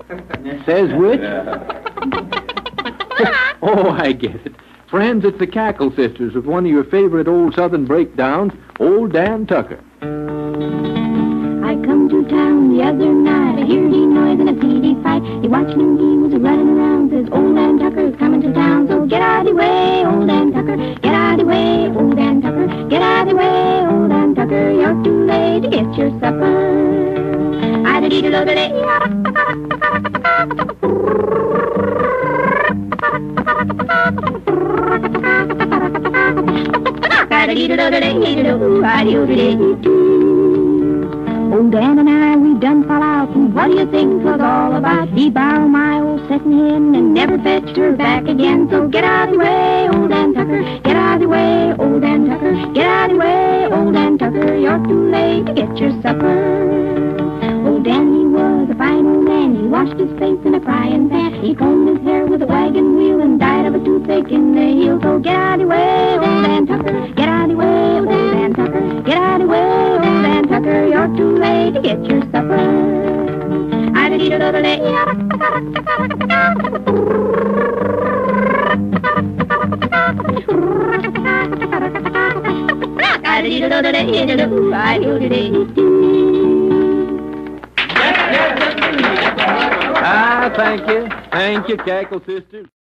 Says which? Oh, I get it. Friends, it's the Cackle Sisters with one of your favorite old Southern breakdowns, Old Dan Tucker. I come to town the other night. I hear the noise and I see the fight. He watching him, he was running around. Says, Old Dan Tucker's coming to town. So get out of the way, Old Dan Tucker. Get out of the way, Old Dan Tucker. Get out of the way, Old Dan Tucker. You're too late to get your supper. Old Dan and I, we've done fall out, and what do you think was all about? He borrowed my old setting hen and never fetched her back again. So get out of the way, Old Dan Tucker. Get out of the way, Old Dan Tucker. Get out of the way, Old Dan Tucker. You're too late to get your supper. Old Dan, he was a fine old man. He washed his face in a frying pan. He combed his hair with a wagon wheel and died of a toothache in the heel. So get out of the way, Old Dan Tucker. Get out of the way, Old Dan Tucker. Get out of the way, Old Dan Tucker. You're too late to get your supper. Thank you. Thank you, Cackle Sisters.